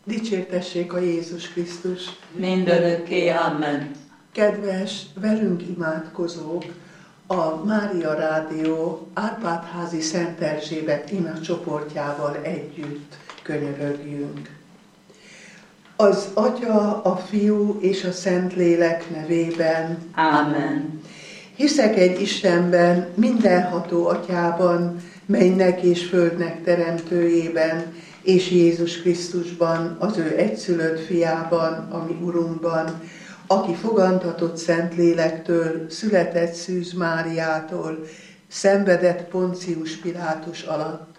Dicsértessék a Jézus Krisztus! Mindörökké, amen. Kedves, velünk imádkozók, a Mária Rádió Árpád-házi Szent Erzsébet imacsoportjával együtt könyörögjünk. Az Atya, a Fiú és a Szentlélek nevében. Amen. Hiszek egy Istenben, mindenható Atyában, mennynek és földnek teremtőjében, és Jézus Krisztusban, az ő egyszülött fiában, a mi Urunkban, aki fogantatott Szentlélektől, született Szűz Máriától, szenvedett Poncius Pilátus alatt,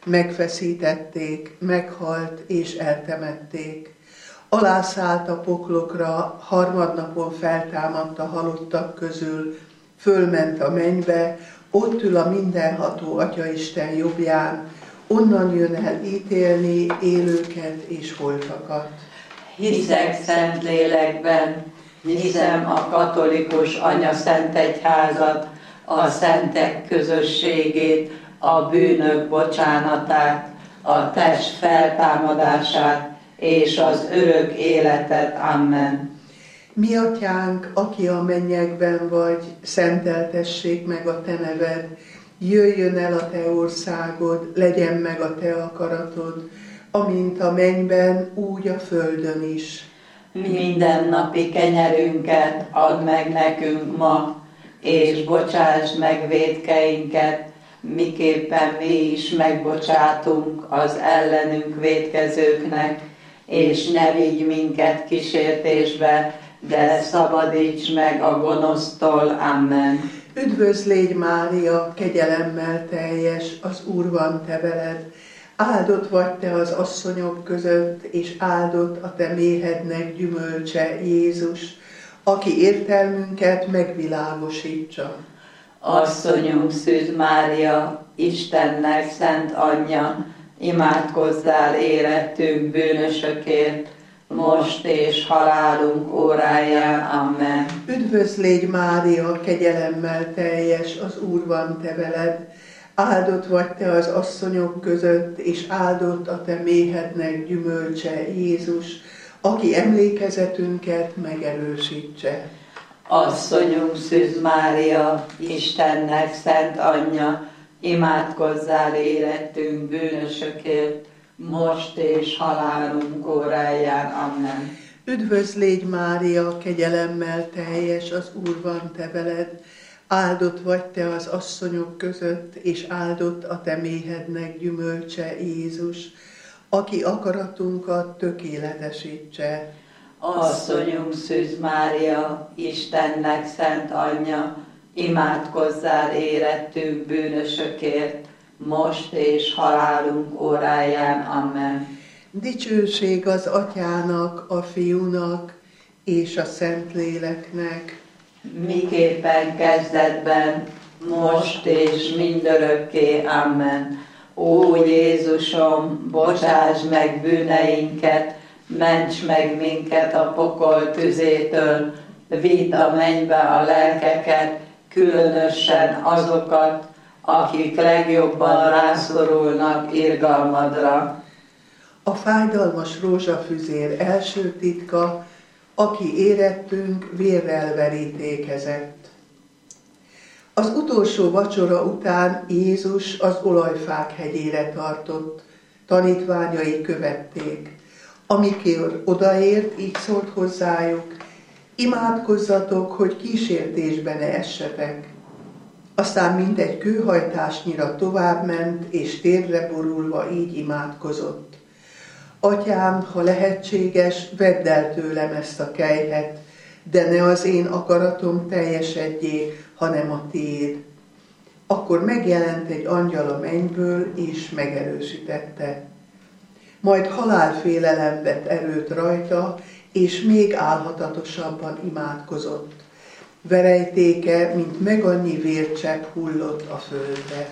megfeszítették, meghalt és eltemették. Alászállt a poklokra, harmadnapon feltámadt a halottak közül, fölment a mennybe, ott ül a mindenható Atyaisten jobbján, onnan jön el ítélni élőket és holtakat. Hiszek Szentlélekben, hiszem a katolikus anyaszentegyházat, a szentek közösségét, a bűnök bocsánatát, a test feltámadását és az örök életet. Amen. Mi Atyánk, aki a mennyekben vagy, szenteltessék meg a Te neved, jöjjön el a Te országod, legyen meg a Te akaratod, amint a mennyben, úgy a földön is. Mindennapi kenyerünket add meg nekünk ma, és bocsásd meg vétkeinket, miképpen mi is megbocsátunk az ellenünk vétkezőknek, és ne vigy minket kísértésbe, de szabadíts meg a gonosztól. Amen. Üdvözlégy Mária, kegyelemmel teljes, az Úr van te veled. Áldott vagy te az asszonyok között, és áldott a te méhednek gyümölcse, Jézus, aki értelmünket megvilágosítsa. Asszonyunk Szűz Mária, Istennek szent anyja, imádkozzál érettünk bűnösökért, most és halálunk óráján. Amen. Üdvözlégy Mária, kegyelemmel teljes, az Úr van te veled. Áldott vagy te az asszonyok között, és áldott a te méhednek gyümölcse, Jézus, aki emlékezetünket megerősítse. Asszonyunk Szűz Mária, Istennek szent anyja, imádkozzál érettünk bűnösökért, most és halálunk óráján. Amen. Üdvözlégy Mária, kegyelemmel teljes, az Úr van te veled. Áldott vagy te az asszonyok között, és áldott a te méhednek gyümölcse, Jézus, aki akaratunkat tökéletesítse. Asszonyunk Szűz Mária, Istennek szent anyja, imádkozzál érettünk bűnösökért, most és halálunk óráján. Amen. Dicsőség az Atyának, a Fiúnak és a Szentléleknek, miképpen kezdetben, most és mindörökké. Amen. Ó Jézusom, bocsáss meg bűneinket, ments meg minket a pokol tüzétől, vidd a mennybe a lelkeket, különösen azokat, akik legjobban rászorulnak irgalmadra. A fájdalmas rózsafüzér első titka, aki érettünk vérrel verítékezett. Az utolsó vacsora után Jézus az olajfák hegyére tartott, tanítványai követték. Amikor odaért, így szólt hozzájuk: imádkozzatok, hogy kísértésbe ne essetek. Aztán mintegy kőhajtásnyira továbbment, és térdre borulva így imádkozott: Atyám, ha lehetséges, vedd el tőlem ezt a kelyhet, de ne az én akaratom teljesedjék, hanem a tiéd. Akkor megjelent egy angyal a mennyből, és megerősítette. Majd halálfélelem vett erőt rajta, és még álhatatosabban imádkozott. Verejtéke, mint megannyi vércsepp hullott a földre.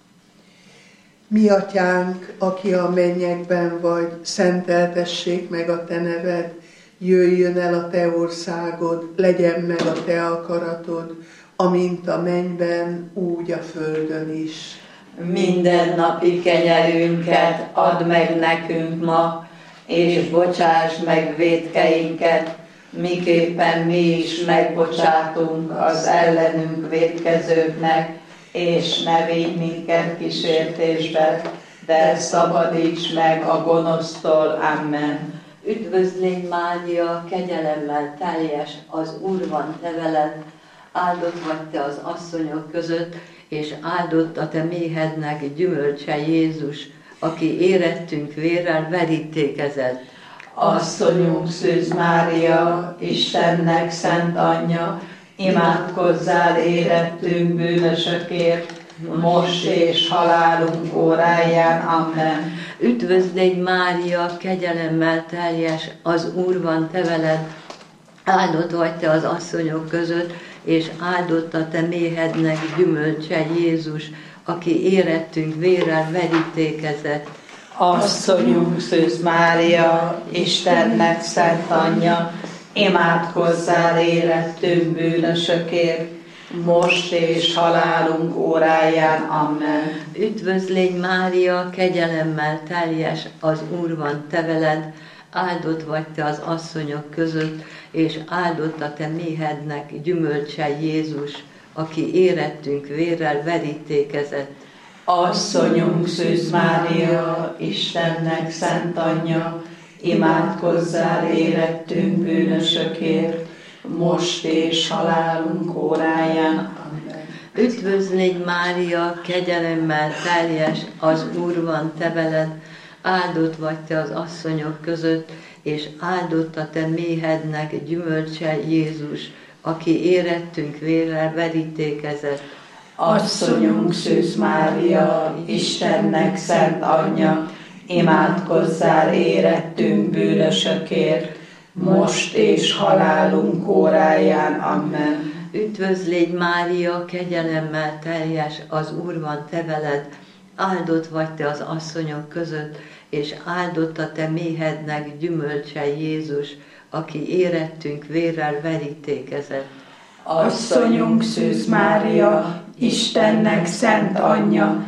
Mi Atyánk, aki a mennyekben vagy, szenteltessék meg a te neved, jöjjön el a te országod, legyen meg a te akaratod, amint a mennyben, úgy a földön is. Mindennapi kenyerünket add meg nekünk ma, és bocsáss meg vétkeinket, miképpen mi is megbocsátunk az ellenünk vétkezőknek, és ne védj minket kísértésbe, de szabadíts meg a gonosztól. Amen. Üdvözlégy Mária, kegyelemmel teljes, az Úr van te veled, áldott vagy te az asszonyok között, és áldott a te méhednek gyümölcse Jézus, aki érettünk vérrel verítékezett. Asszonyunk Szűz Mária, Istennek szent anyja, imádkozzál érettünk bűnösökért, most és halálunk óráján. Amen. Üdvözlégy Mária, kegyelemmel teljes, az Úr van te veled, áldott vagy te az asszonyok között, és áldott a te méhednek gyümölcse Jézus, aki érettünk vérrel verítékezett. Asszonyunk Szűz Mária, Istennek szent anyja, imádkozzál érettünk bűnösökért, most és halálunk óráján. Amen. Üdvözlégy Mária, kegyelemmel teljes, az Úr van te veled, áldott vagy te az asszonyok között, és áldott a te méhednek gyümölcse Jézus, aki érettünk vérrel verítékezett. Asszonyunk Szűz Mária, Istennek szent anyja, imádkozzál érettünk bűnösökért, most és halálunk óráján. Amen. Üdvözlégy Mária, kegyelemmel teljes, az Úr van te veled, áldott vagy te az asszonyok között, és áldott a te méhednek gyümölcse Jézus, aki érettünk vérrel verítékezett. Asszonyunk Szűz Mária, Istennek szent anyja, imádkozzál érettünk bűnösökért, most és halálunk óráján. Amen. Üdvözlégy Mária, kegyelemmel teljes, az Úr van te veled, áldott vagy te az asszonyok között, és áldott a te méhednek gyümölcse Jézus, aki érettünk vérrel verítékezett. Asszonyunk Szűz Mária, Istennek szent anyja,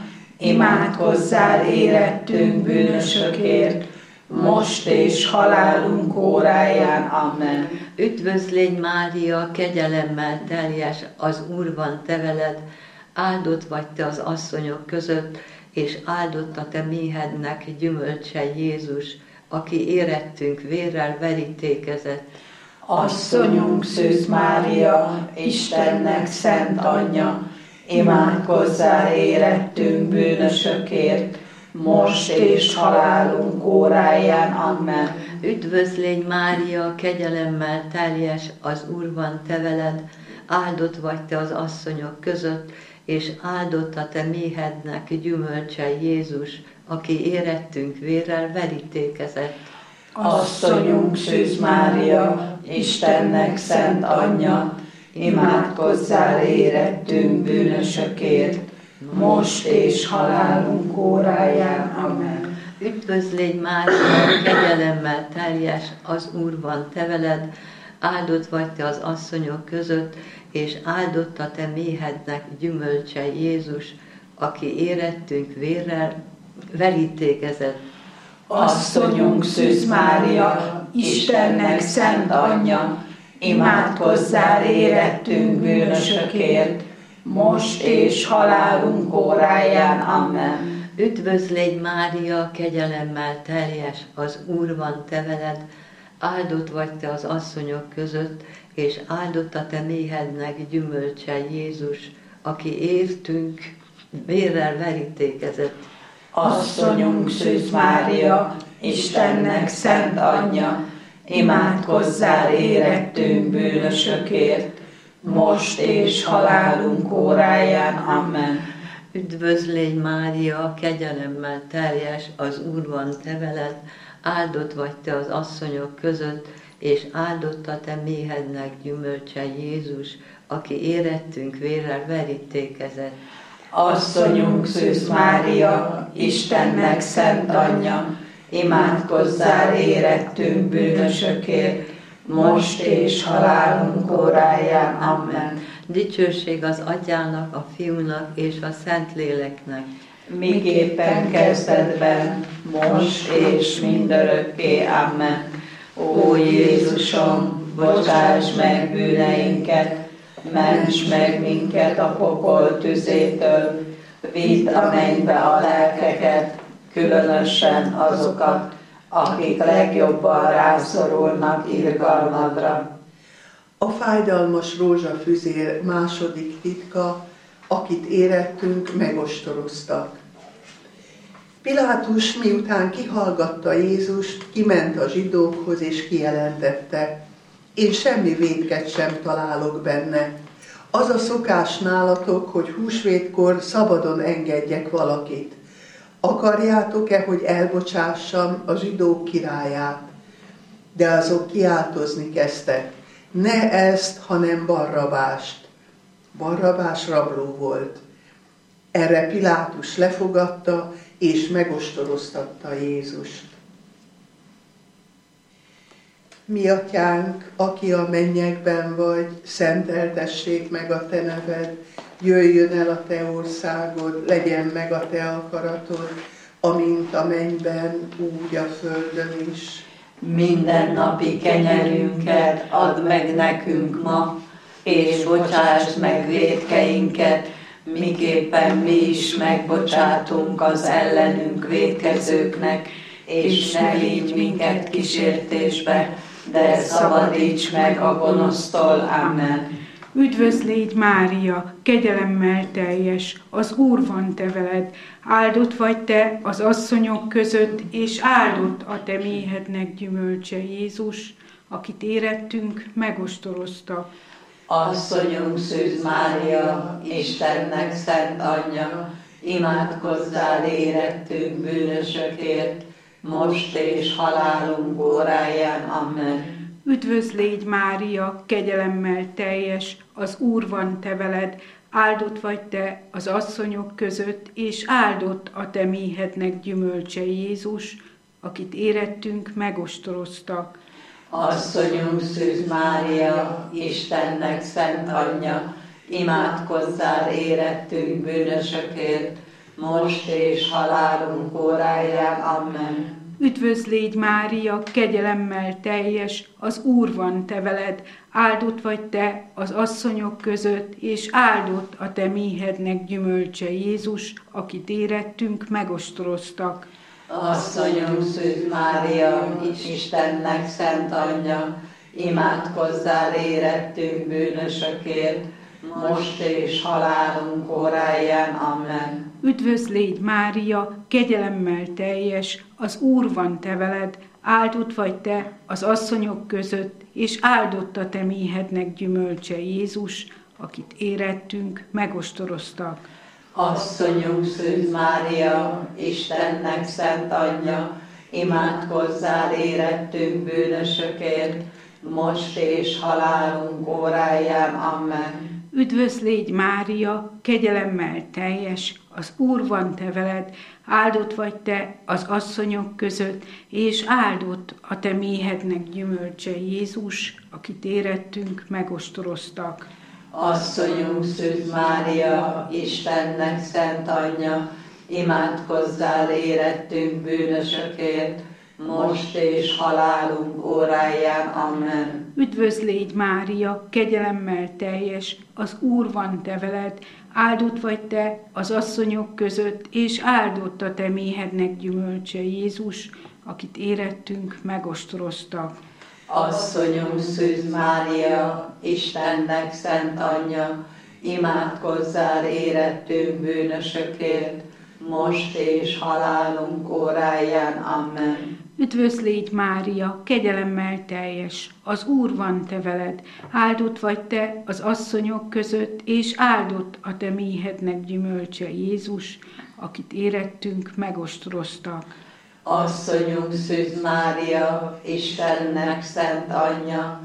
imádkozzál érettünk bűnösökért, most és halálunk óráján. Amen. Üdvözlégy Mária, kegyelemmel teljes, az Úr van te veled, áldott vagy te az asszonyok között, és áldott a te méhednek gyümölcse Jézus, aki érettünk vérrel verítékezett. Asszonyunk Szűz Mária, Istennek szent anyja, imádkozzál érettünk bűnösökért, most és halálunk óráján. Amen. Üdvözlégy Mária, kegyelemmel teljes, az Úr van te veled, áldott vagy te az asszonyok között, és áldott a te méhednek gyümölcse Jézus, aki érettünk vérrel verítékezett. Asszonyunk Szűz Mária, Istennek szent anyja, imádkozzál érettünk bűnösökért, most és halálunk óráján. Amen. Üdvözlégy Mária, kegyelemmel teljes, az Úr van te veled, áldott vagy te az asszonyok között, és áldott a te méhednek gyümölcse Jézus, aki érettünk vérrel verítékezett. Asszonyunk Szűz Mária, Istennek szent anyja, imádkozzál érettünk bűnösökért, most és halálunk óráján. Amen. Üdvözlégy Mária, kegyelemmel teljes, az Úr van te veled, áldott vagy te az asszonyok között, és áldott a te méhednek gyümölcse Jézus, aki értünk vérrel verítékezett. Asszonyunk Szűz Mária, Istennek szent anyja, imádkozzál érettünk bűnösökért, most és halálunk óráján. Amen. Üdvözlégy Mária, kegyelemmel teljes, az Úr van te veled, áldott vagy te az asszonyok között, és áldott a te méhednek gyümölcse Jézus, aki érettünk vérrel verítékezett. Asszonyunk Szűz Mária, Istennek szent anyja, imádkozzál érettünk bűnösökért, most és halálunk óráján. Amen. Dicsőség az Atyának, a Fiúnak és a Szentléleknek. miképpen kezdetben, most és mindörökké. Amen. Ó Jézusom, bocsáss meg bűneinket, ments meg minket a pokol tüzétől, vidd a mennybe a lelkeket, különösen azokat, akik legjobban rászorulnak irgalmadra. A fájdalmas rózsafüzér második titka, akit érettünk, megostoroztak. Pilátus miután kihallgatta Jézust, kiment a zsidókhoz és kijelentette: én semmi vétket sem találok benne. Az a szokás nálatok, hogy húsvétkor szabadon engedjek valakit. Akarjátok-e, hogy elbocsássam a zsidók királyát? De azok kiáltozni kezdtek: ne ezt, hanem Barrabást. Barrabás rabló volt. Erre Pilátus lefogadta, és megostoroztatta Jézust. Mi atyánk, aki a mennyekben vagy, szenteltessék meg a te neved, jöjjön el a te országod, legyen meg a te akaratod, amint a mennyben, úgy a földön is. Mindennapi kenyerünket add meg nekünk ma, és bocsásd meg vétkeinket, miképpen mi is megbocsátunk az ellenünk vétkezőknek, és ne vigy minket kísértésbe, de szabadíts meg a gonosztól. Amen. Üdvözl légy Mária, kegyelemmel teljes, az Úr van te veled, áldott vagy te az asszonyok között, és áldott a te méhednek gyümölcse Jézus, akit érettünk, megostorozta. Asszonyunk Szűz Mária, Istennek szent anyja, imádkozzál érettünk bűnösökért, most és halálunk óráján. Amen. Üdvözl légy Mária, kegyelemmel teljes, az Úr van te veled, áldott vagy te az asszonyok között, és áldott a te méhednek gyümölcse Jézus, akit érettünk, megostoroztak. Asszonyunk Szűz Mária, Istennek szent anyja, imádkozzál érettünk bűnösökért, most és halálunk óráján. Amen. Üdvözl légy Mária, kegyelemmel teljes, az Úr van te veled, áldott vagy te az asszonyok között, és áldott a te méhednek gyümölcse Jézus, akit érettünk, megostoroztak. Asszonyunk Szűz Mária, Istennek szent anyja, imádkozzál érettünk bűnösökért, most és halálunk óráján. Amen. Üdvözl légy Mária, kegyelemmel teljes, az Úr van te veled, áldott vagy te az asszonyok között, és áldott a te méhednek gyümölcse Jézus, akit érettünk, megostoroztak. Asszonyunk Szűz Mária, Istennek szent anyja, imádkozzál érettünk bűnösökért, most és halálunk óráján. Amen. Üdvözl légy Mária, kegyelemmel teljes, az Úr van te veled, áldott vagy te az asszonyok között, és áldott a te méhednek gyümölcse Jézus, akit érettünk, megostoroztak. Asszonyunk Szűz Mária, Istennek szent anyja, imádkozzál érettünk bűnösökért, most és halálunk óráján. Amen. Üdvözl légy Mária, kegyelemmel teljes, az Úr van te veled, áldott vagy te az asszonyok között, és áldott a te méhednek gyümölcse Jézus, akit érettünk, megostoroztak. Asszonyunk Szűz Mária, Istennek szent anyja, imádkozzál érettünk bűnösökért, most és halálunk óráján. Amen. Üdvözl légy Mária, kegyelemmel teljes, az Úr van te veled, áldott vagy te az asszonyok között, és áldott a te méhednek gyümölcse Jézus, akit érettünk, megostoroztak. Asszonyunk Szűz Mária, Istennek szent anyja,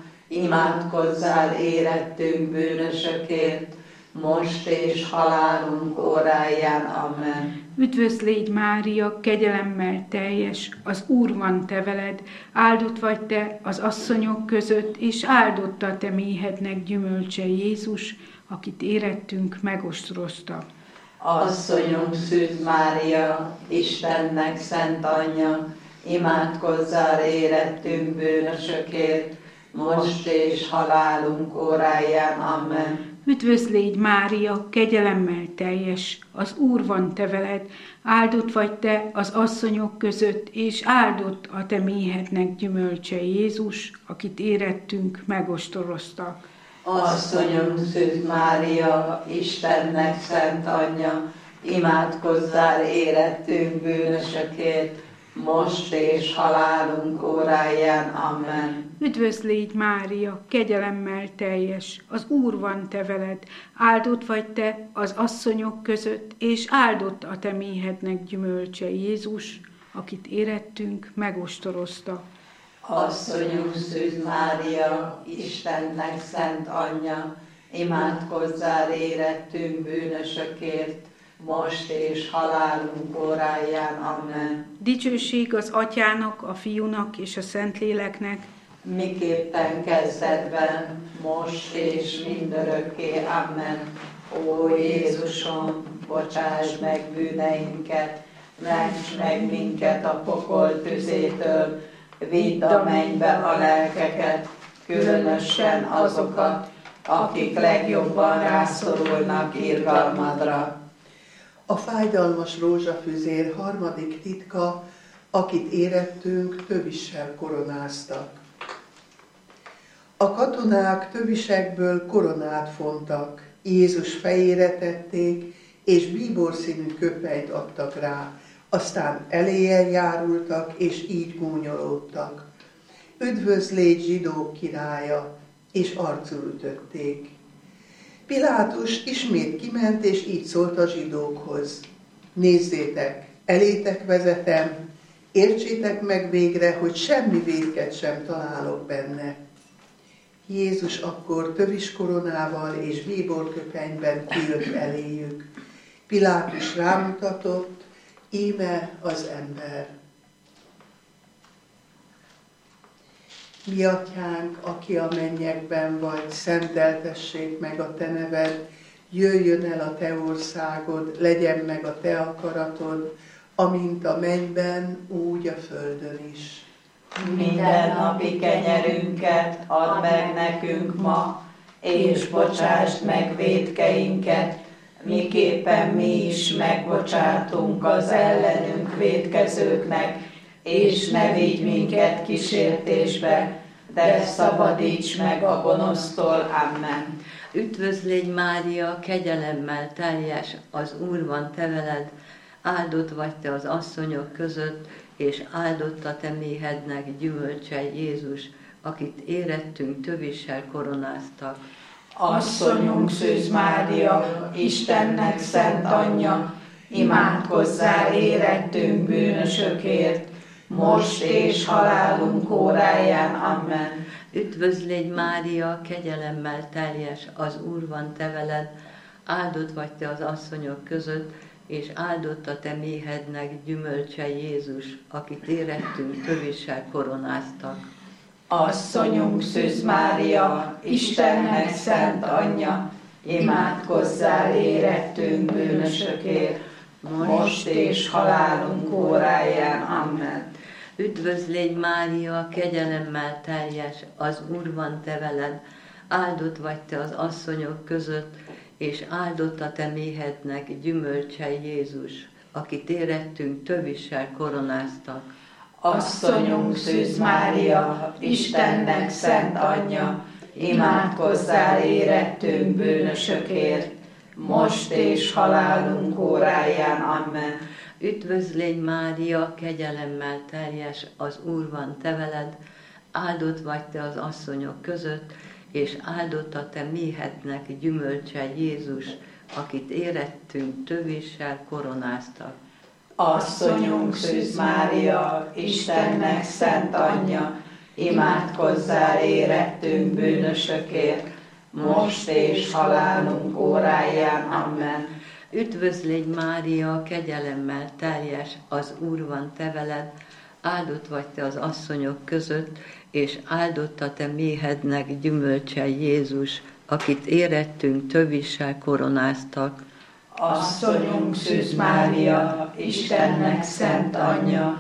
imádkozzál érettünk bűnösökért, most és halálunk óráján. Amen. Üdvözl légy Mária, kegyelemmel teljes, az Úr van te veled, áldott vagy te az asszonyok között, és áldott a te méhednek gyümölcse Jézus, akit érettünk, megostorozta. Asszonyunk Szűz Mária, Istennek szent anyja, imádkozzál érettünk bűnösökért, most és halálunk óráján. Amen. Üdvözl légy, Mária, kegyelemmel teljes, az Úr van te veled, áldott vagy te az asszonyok között, és áldott a te méhednek gyümölcse Jézus, akit érettünk megostoroztak. Asszonyunk Szűz Mária, Istennek szent anyja, imádkozzál érettünk bűnösökért, most és halálunk óráján. Amen. Üdvözl légy, Mária, kegyelemmel teljes, az Úr van te veled, áldott vagy te az asszonyok között, és áldott a te méhednek gyümölcse Jézus, akit érettünk megostorozta. Asszonyunk Szűz Mária, Istennek szent anyja, imádkozzál érettünk bűnösökért, most és halálunk óráján. Amen. Dicsőség az Atyának, a Fiúnak és a Szentléleknek, miképpen kezdetben, most és mindörökké. Amen. Ó Jézusom, bocsáss meg bűneinket, ments meg minket a pokol tüzétől, vidd a mennybe a lelkeket, különösen azokat, akik legjobban rászorulnak irgalmadra. A fájdalmas rózsafüzér harmadik titka, akit érettünk tövissel koronáztak. A katonák tövisekből koronát fontak, Jézus fejére tették, és bíborszínű köpenyt adtak rá, aztán eléje járultak, és így gúnyolódtak. Üdvözl légy, zsidók királya, és arcul ütötték. Pilátus ismét kiment, és így szólt a zsidókhoz. Nézzétek, elétek vezetem, értsétek meg végre, hogy semmi vétket sem találok benne. Jézus akkor tövis koronával és bíborköpenyben kijött eléjük. Pilátus rámutatott, íme az ember. Mi atyánk, aki a mennyekben vagy, szenteltessék meg a te neved, jöjjön el a te országod, legyen meg a te akaratod, amint a mennyben, úgy a földön is. Minden napi kenyerünket add meg nekünk ma, és bocsásd meg vétkeinket, miképpen mi is megbocsátunk az ellenünk vétkezőknek, és ne vigy minket kísértésbe, de szabadíts meg a gonosztól. Amen. Üdvözl légy, Mária, kegyelemmel teljes, az Úr van te veled, áldott vagy te az asszonyok között, és áldott a te méhednek gyümölcse Jézus, akit érettünk tövissel koronáztak. Asszonyunk Szűz Mária, Istennek szent anyja, imádkozzál érettünk bűnösökért, most és halálunk óráján. Amen. Üdvözl légy, Mária, kegyelemmel teljes, az Úr van te veled, áldott vagy te az asszonyok között, és áldott a te méhednek gyümölcse Jézus, akit érettünk tövissel koronáztak. Asszonyunk Szűz Mária, Istennek szent anyja, imádkozzál érettünk bűnösökért, most és halálunk óráján. Amen. Üdvözl légy, Mária, kegyelemmel teljes, az Úr van te veled, áldott vagy te az asszonyok között, és áldott a te méhednek gyümölcse Jézus, akit érettünk tövissel koronáztak. Asszonyunk Szűz Mária, Istennek szent anyja, imádkozzál érettünk bűnösökért, most és halálunk óráján. Amen. Üdvözl légy, Mária, kegyelemmel teljes, az Úr van te veled, áldott vagy te az asszonyok között, és áldott a te méhednek gyümölcse Jézus, akit érettünk tövissel koronáztak. Asszonyunk Szűz Mária, Istennek szent anyja, imádkozzál érettünk bűnösökért, most és halálunk óráján. Amen. Üdvözl légy, Mária, kegyelemmel teljes, az Úr van te veled, áldott vagy te az asszonyok között, és áldott a te méhednek gyümölcse Jézus, akit érettünk tövissel koronáztak. Asszonyunk Szűz Mária, Istennek szent anyja,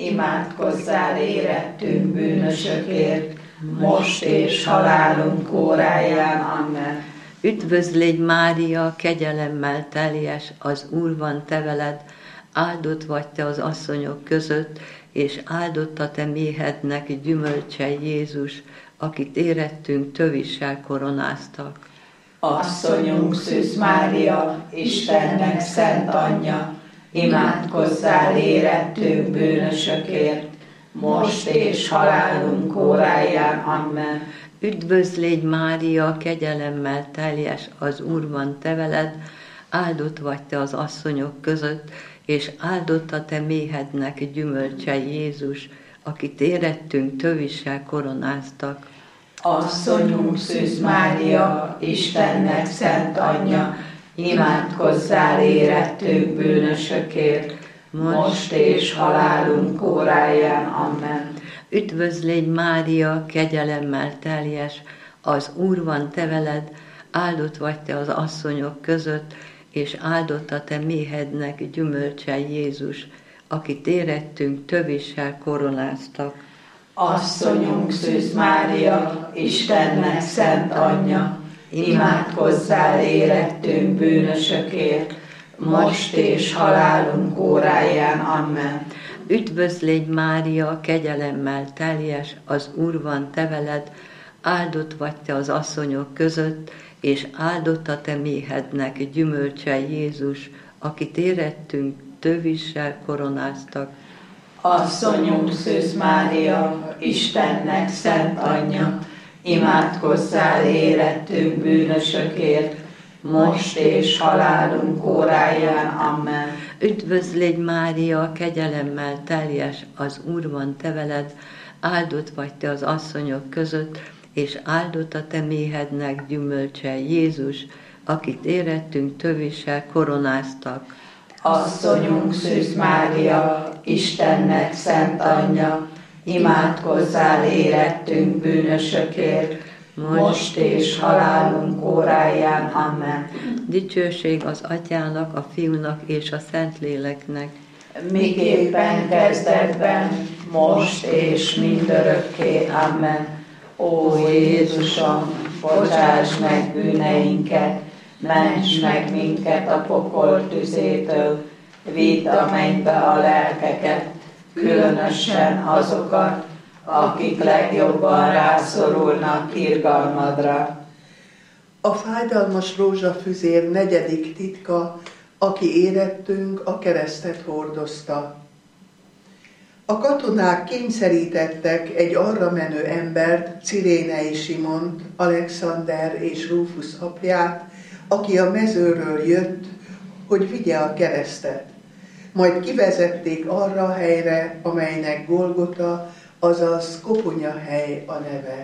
imádkozzál érettünk bűnösökért, most és halálunk óráján. Amen. Üdvözl légy Mária, kegyelemmel teljes, az Úr van te veled, áldott vagy te az asszonyok között, és áldott a te méhednek gyümölcse Jézus, akit érettünk tövissel koronáztak. Asszonyunk Szűz Mária, Istennek szent anyja, imádkozzál érettünk bűnösökért, most és halálunk óráján. Amen. Üdvözl légy Mária, kegyelemmel teljes, az Úr van te veled, áldott vagy te az asszonyok között, és áldott a te méhednek gyümölcse Jézus, akit érettünk tövissel koronáztak. Asszonyunk Szűz Mária, Istennek szent anyja, imádkozzál érettünk bűnösökért, most és halálunk óráján. Amen. Üdvözl légy Mária, kegyelemmel teljes, az Úr van te veled, áldott vagy te az asszonyok között, és áldott a te méhednek gyümölcse Jézus, akit érettünk tövissel koronáztak. Asszonyunk Szűz Mária, Istennek szent anyja, imádkozzál érettünk bűnösökért, most és halálunk óráján. Amen. Üdvözl légy Mária, kegyelemmel teljes, az Úr van te veled, áldott vagy te az asszonyok között, és áldott a te méhednek gyümölcse Jézus, akit érettünk tövissel koronáztak. Asszonyunk Szűz Mária, Istennek szent anyja, imádkozzál érettünk bűnösökért, most és halálunk óráján. Amen. Üdvözl légy Mária, kegyelemmel teljes, az Úr van te veled, áldott vagy te az asszonyok között, és áldott a te méhednek gyümölcse Jézus, akit érettünk tövissel koronáztak. Asszonyunk Szűz Mária, Istennek szent anyja, imádkozzál érettünk bűnösökért, most és halálunk óráján. Amen. Dicsőség az Atyának, a Fiúnak és a Szentléleknek. Miképpen kezdetben, most és mindörökké. Amen. Ó Jézusom, bocsáss meg bűneinket, ments meg minket a pokol tüzétől, vidd a mennybe a lelkeket, különösen azokat, akik legjobban rászorulnak irgalmadra. A fájdalmas rózsafüzér negyedik titka, aki érettünk, a keresztet hordozta. A katonák kényszerítettek egy arra menő embert, Cirénei Simont, Alexander és Rufus apját, aki a mezőről jött, hogy vigye a keresztet. Majd kivezették arra a helyre, amelynek Golgota, azaz koponyahely a neve.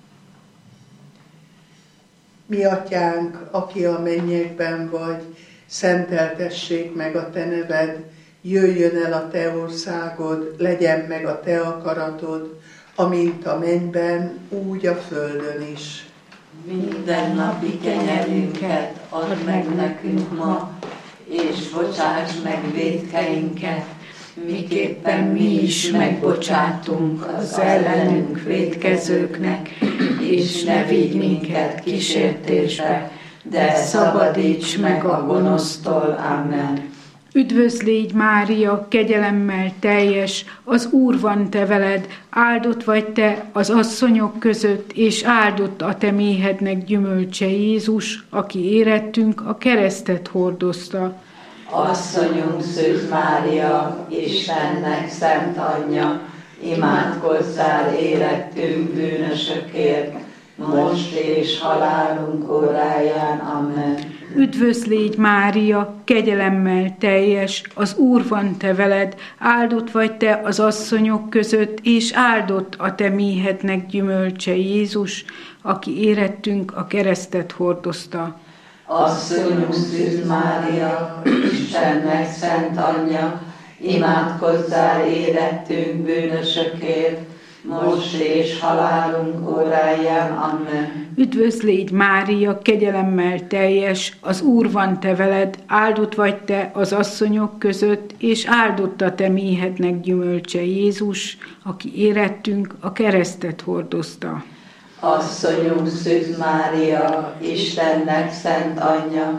Mi atyánk, aki a mennyekben vagy, szenteltessék meg a te neved, jöjjön el a te országod, legyen meg a te akaratod, amint a mennyben, úgy a földön is. Minden napi kenyerünket add meg nekünk ma, és bocsáss meg vétkeinket, miképpen mi is megbocsátunk az ellenünk vétkezőknek, és ne vigy minket kísértésbe, de szabadíts meg a gonosztól. Amen. Üdvözl légy Mária, kegyelemmel teljes, az Úr van te veled, áldott vagy te az asszonyok között, és áldott a te méhednek gyümölcse Jézus, aki érettünk, a keresztet hordozta. Asszonyunk Szűz Mária, Istennek szent anyja, imádkozzál érettünk bűnösökért, most és halálunk óráján. Amen. Üdvözl légy Mária, kegyelemmel teljes, az Úr van te veled, áldott vagy te az asszonyok között, és áldott a te méhednek gyümölcse Jézus, aki érettünk, a keresztet hordozta. Asszonyunk Szűz Mária, Istennek szent anyja, imádkozzál érettünk bűnösökért, most és halálunk óráján. Amen. Üdvözl légy Mária, kegyelemmel teljes, az Úr van te veled, áldott vagy te az asszonyok között, és áldott a te méhednek gyümölcse Jézus, aki érettünk a keresztet hordozta. Asszonyunk Szűz Mária, Istennek szent anyja,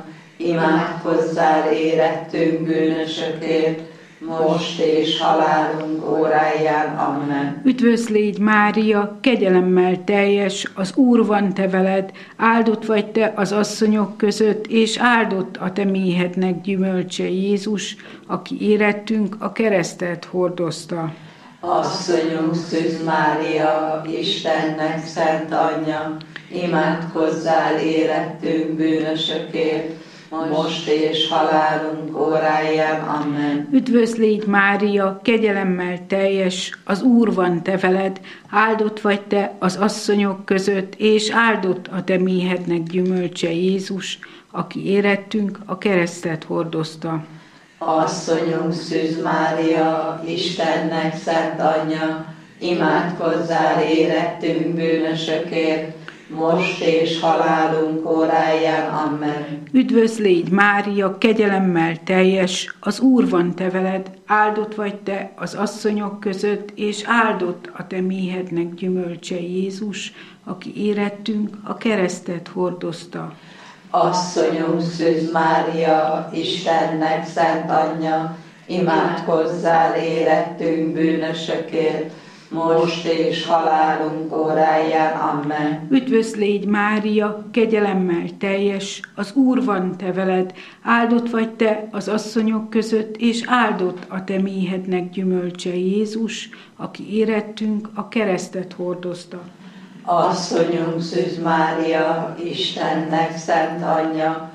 imádkozzál érettünk bűnösökért, most és halálunk óráján. Amen. Üdvözl légy Mária, kegyelemmel teljes, az Úr van te veled, áldott vagy te az asszonyok között, és áldott a te méhednek gyümölcse Jézus, aki érettünk a keresztet hordozta. Asszonyunk Szűz Mária, Istennek szent anyja, imádkozzál érettünk bűnösökért, most és halálunk óráján. Amen. Üdvözl légy Mária, kegyelemmel teljes, az Úr van te veled, áldott vagy te az asszonyok között, és áldott a te méhednek gyümölcse Jézus, aki érettünk a keresztet hordozta. Asszonyunk Szűz Mária, Istennek szent anyja, imádkozzál érettünk bűnösökért, most és halálunk óráján. Amen. Üdvözl légy Mária, kegyelemmel teljes, az Úr van te veled, áldott vagy te az asszonyok között, és áldott a te méhednek gyümölcse Jézus, aki érettünk a keresztet hordozta. Asszonyunk Szűz Mária, Istennek szent anyja, imádkozzál érettünk bűnösökért, most és halálunk óráján. Amen. Üdvözl légy Mária, kegyelemmel teljes, az Úr van te veled, áldott vagy te az asszonyok között, és áldott a te méhednek gyümölcse Jézus, aki érettünk a keresztet hordozta. Asszonyunk Szűz Mária, Istennek szent anyja,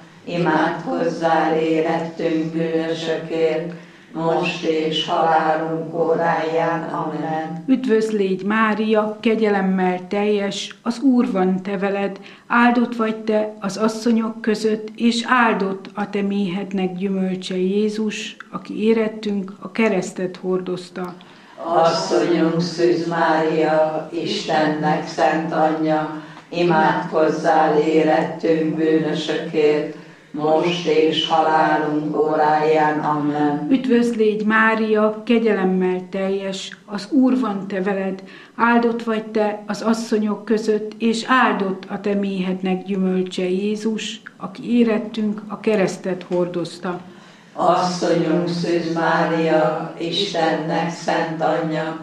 imádkozzál érettünk bűnösökért, most és halálunk óráján. Amen. Üdvözl légy Mária, kegyelemmel teljes, az Úr van te veled, áldott vagy te az asszonyok között, és áldott a te méhednek gyümölcse Jézus, aki érettünk a keresztet hordozta. Asszonyunk Szűz Mária, Istennek szent anyja, imádkozzál érettünk bűnösökért, most és halálunk óráján. Amen. Üdvözl légy Mária, kegyelemmel teljes, az Úr van te veled, áldott vagy te az asszonyok között, és áldott a te méhednek gyümölcse Jézus, aki érettünk a keresztet hordozta. Asszonyunk Szűz Mária, Istennek szent anyja,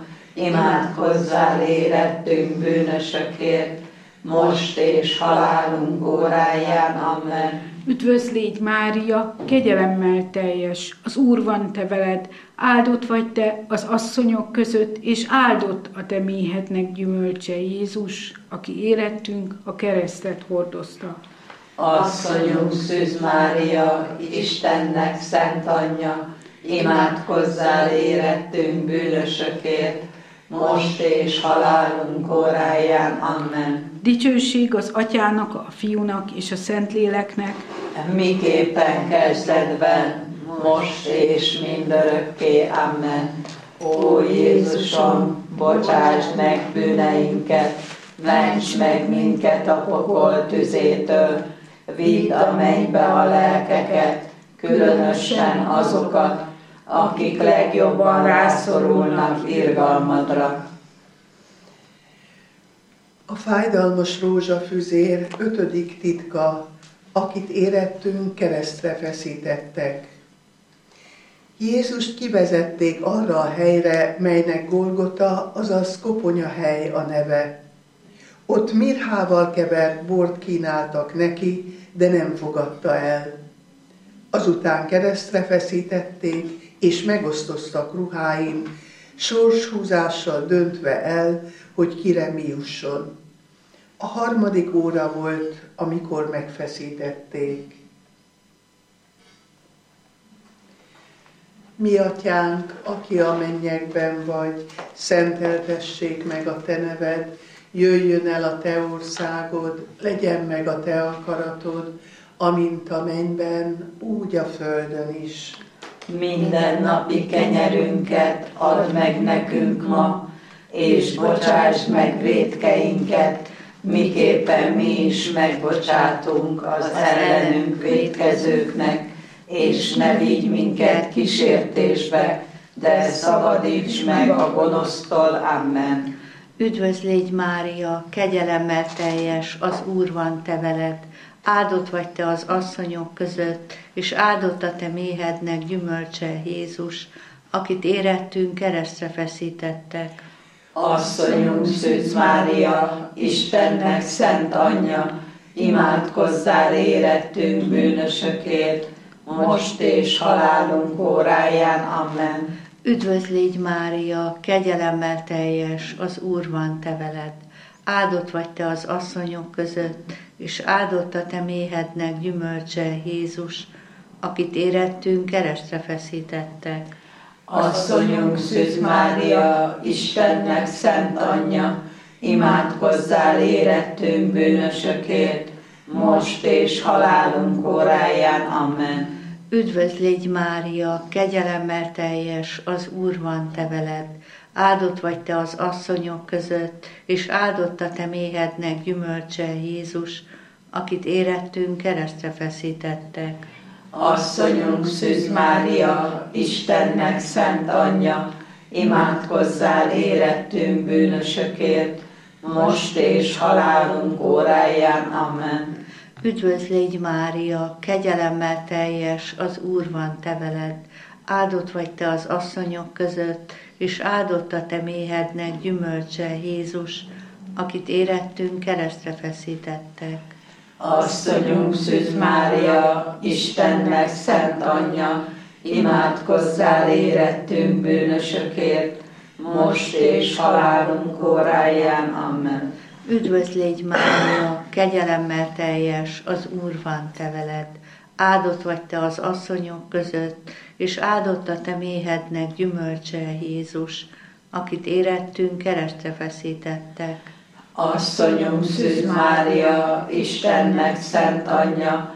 imádkozzál érettünk bűnösökért, most és halálunk óráján. Amen. Üdvözl légy Mária, kegyelemmel teljes, az Úr van te veled, áldott vagy te az asszonyok között, és áldott a te méhednek gyümölcse Jézus, aki érettünk a keresztet hordozta. Asszonyunk Szűz Mária, Istennek szent anyja, imádkozzál érettünk bűnösökért, most és halálunk óráján. Amen. Dicsőség az Atyának, a Fiúnak és a Szentléleknek, miképpen kezdetben, most és mindörökké. Amen. Ó Jézusom, bocsásd meg bűneinket, ments meg minket a pokol tüzétől, vidd a mennybe a lelkeket, különösen azokat, akik legjobban rászorulnak irgalmadra. A fájdalmas rózsafüzér 5. titka, akit érettünk, keresztre feszítettek. Jézust kivezették arra a helyre, melynek Golgota, azaz koponyahely a neve. Ott mirhával kevert bort kínáltak neki, de nem fogadta el. Azután keresztre feszítették, és megosztoztak ruháin, sorshúzással döntve el, hogy kire mi jusson. A 3. óra volt, amikor megfeszítették. Mi atyánk, aki a mennyekben vagy, szenteltessék meg a te neved, jöjjön el a te országod, legyen meg a te akaratod, amint a mennyben, úgy a földön is. Minden napi kenyerünket add meg nekünk ma, és bocsásd meg vétkeinket, miképpen mi is megbocsátunk az ellenünk vétkezőknek, és ne vigy minket kísértésbe, de szabadíts meg a gonosztól. Amen. Üdvözl légy Mária, kegyelemmel teljes, az Úr van te veled, áldott vagy te az asszonyok között, és áldott a te méhednek gyümölcse Jézus, akit érettünk keresztre feszítettek. Asszonyunk Szűz Mária, Istennek szent anyja, imádkozzál érettünk bűnösökért, most és halálunk óráján. Amen. Üdvözl légy Mária, kegyelemmel teljes, az Úr van te veled, áldott vagy te az asszonyok között, és áldott a te méhednek gyümölcse Jézus, akit érettünk keresztre feszítettek. Asszonyunk Szűz Mária, Istennek szent anyja, imádkozzál érettünk bűnösökért, most és halálunk óráján. Amen. Üdvözl légy Mária, kegyelemmel teljes, az Úr van te veled, áldott vagy te az asszonyok között, és áldott a te méhednek gyümölcse Jézus, akit érettünk keresztre feszítettek. Asszonyunk Szűz Mária, Istennek szent anyja, imádkozzál érettünk bűnösökért, most és halálunk óráján. Amen. Üdvözl légy Mária, kegyelemmel teljes, az Úr van te veled, áldott vagy te az asszonyok között, és áldott a te méhednek gyümölcse Jézus, akit érettünk keresztre feszítettek. Asszonyunk Szűz Mária, Istennek szent anyja, imádkozzál érettünk bűnösökért, most és halálunk óráján. Amen. Üdvözl légy Mária, kegyelemmel teljes, az Úr van te veled, áldott vagy te az asszonyok között, és áldott a te méhednek gyümölcse Jézus, akit érettünk keresztre feszítettek. Asszonyunk Szűz Mária, Istennek szent anyja,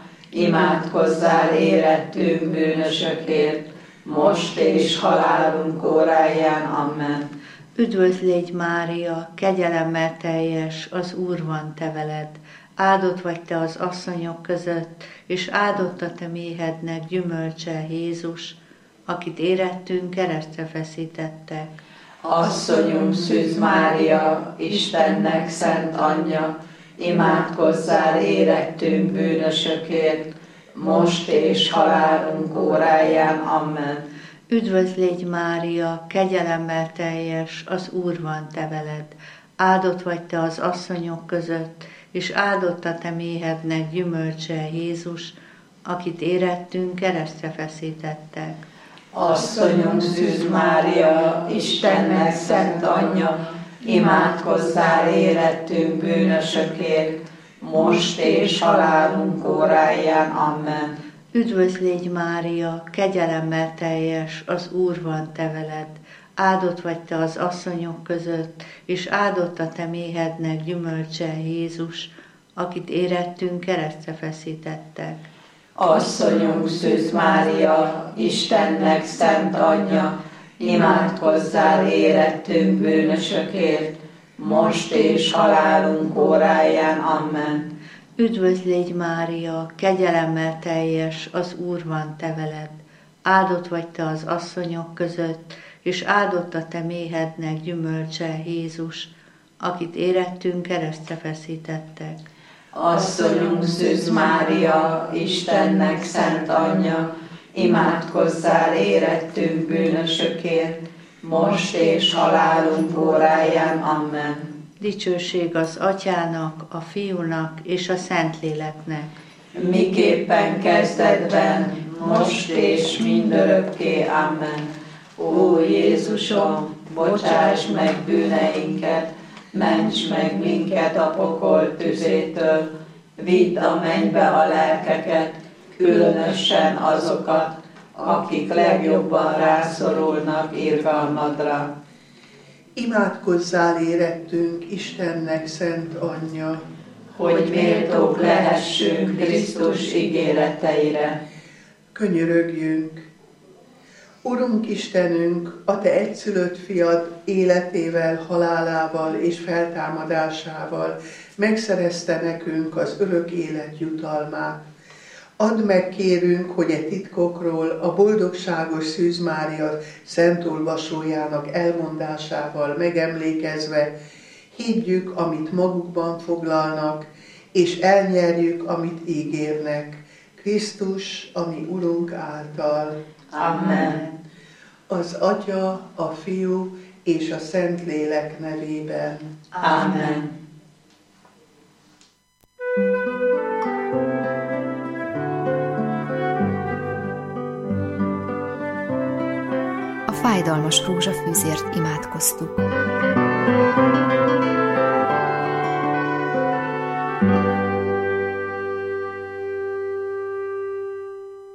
imádkozzál érettünk bűnösökért, most és halálunk óráján. Amen. Üdvözl légy Mária, kegyelemmel teljes, az Úr van te veled, áldott vagy te az asszonyok között, és áldott a te méhednek gyümölcse Jézus, akit érettünk keresztre feszítettek. Asszonyunk Szűz Mária, Istennek szent anyja, imádkozzál érettünk bűnösökért, most és halálunk óráján. Amen. Üdvözl légy Mária, kegyelemmel teljes, az Úr van te veled, áldott vagy te az asszonyok között, és áldott a te méhednek gyümölcse Jézus, akit érettünk keresztre feszítettek. Asszonyunk Szűz Mária, Istennek szent anyja, imádkozzál érettünk bűnösökért, most és halálunk óráján. Amen. Üdvözl légy Mária, kegyelemmel teljes, az Úr van te veled, áldott vagy te az asszonyok között, és áldott a te méhednek gyümölcse Jézus, akit érettünk keresztre feszítettek. Asszonyunk Szűz Mária, Istennek szent anyja, imádkozzál érettünk bűnösökért, most és halálunk óráján. Amen. Üdvözl légy Mária, kegyelemmel teljes, az Úr van te veled, áldott vagy te az asszonyok között, és áldott a te méhednek gyümölcse Jézus, akit érettünk keresztre feszítettek. Asszonyunk Szűz Mária, Istennek szent anyja, imádkozzál érettünk bűnösökért, most és halálunk óráján. Amen. Dicsőség az Atyának, a Fiúnak és a Szentléleknek. Miképpen kezdetben, most és mindörökké. Amen. Ó Jézusom, bocsáss meg bűneinket, ments meg minket a pokol tüzétől, vidd a mennybe a lelkeket, különösen azokat, akik legjobban rászorulnak irgalmadra. Imádkozzál érettünk, Istennek szent anyja, hogy méltók lehessünk Krisztus ígéreteire. Könyörögjünk! Urunk Istenünk, a Te egyszülött fiad életével, halálával és feltámadásával megszerezte nekünk az örök élet jutalmát. Add meg, kérünk, hogy e titkokról a boldogságos Szűz Mária szentolvasójának elmondásával megemlékezve higgyük, amit magukban foglalnak, és elnyerjük, amit ígérnek. Krisztus, ami Urunk által. Amen. Az Atya, a Fiú és a Szentlélek nevében. Amen. A fájdalmas rózsafűzért imádkoztuk.